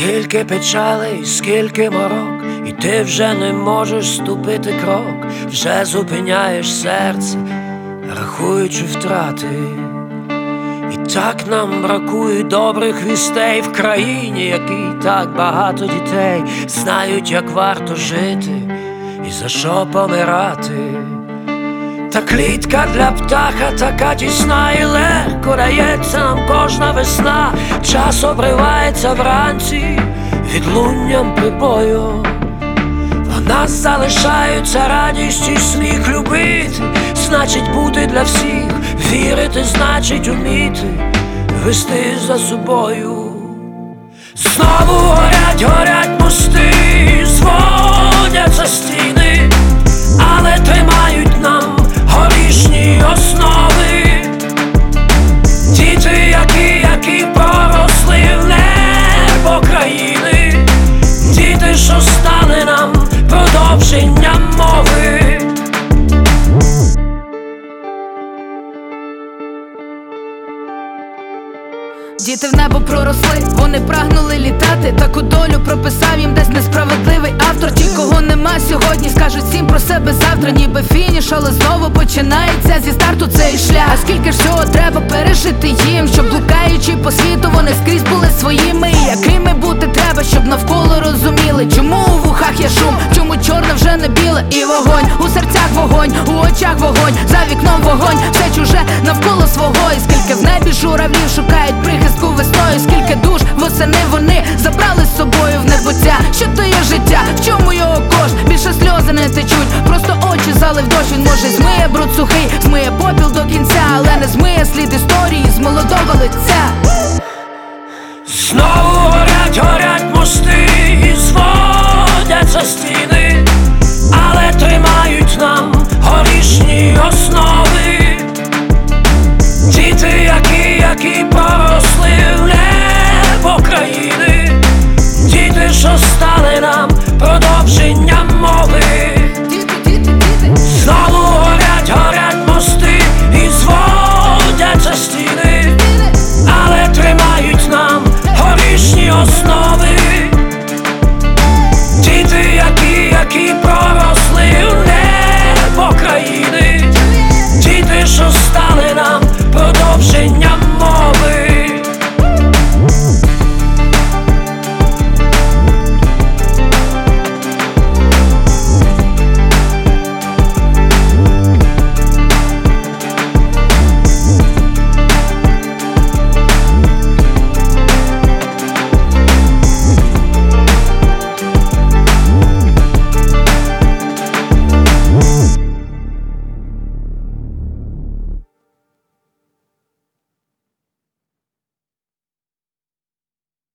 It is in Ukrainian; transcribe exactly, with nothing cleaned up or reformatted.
Скільки печалей, скільки морок, і ти вже не можеш ступити крок, вже зупиняєш серце, рахуючи втрати. І так нам бракує добрих вістей в країні, якій так багато дітей знають, як варто жити і за що помирати. Та клітка для птаха така тісна і легко дається нам кожна весна. Час обривається вранці відлунням прибою. В нас залишаються радість і сміх. Любити значить бути для всіх, вірити значить уміти вести за собою. Знову горять, горять мости, зводяться стіни, але тримають нам горішні основи. Діти, які, які поросли в небо країни, діти, що стали нам продовженням мови. Діти в небо проросли, вони прагнули літати. Таку долю прописав їм десь несправедливий автор. Ті, кого нема сьогодні, скажуть всім про себе завтра. Ніби фініш, але знову починається зі старту цей шлях. А скільки ж всього треба пережити їм, щоб блукаючи по світу, вони скрізь були своїми. І якими бути треба, щоб навколо розуміли, чому у вухах є шум, чому чорне вже не біле. І вогонь, у серцях вогонь, у очах вогонь, за вікном вогонь, все чуже навколо свого. І скільки в небі журавлів шукають прихистку весною, скільки душ восени вони забрали з собою в небуття. Що то є життя, в чому його кошт?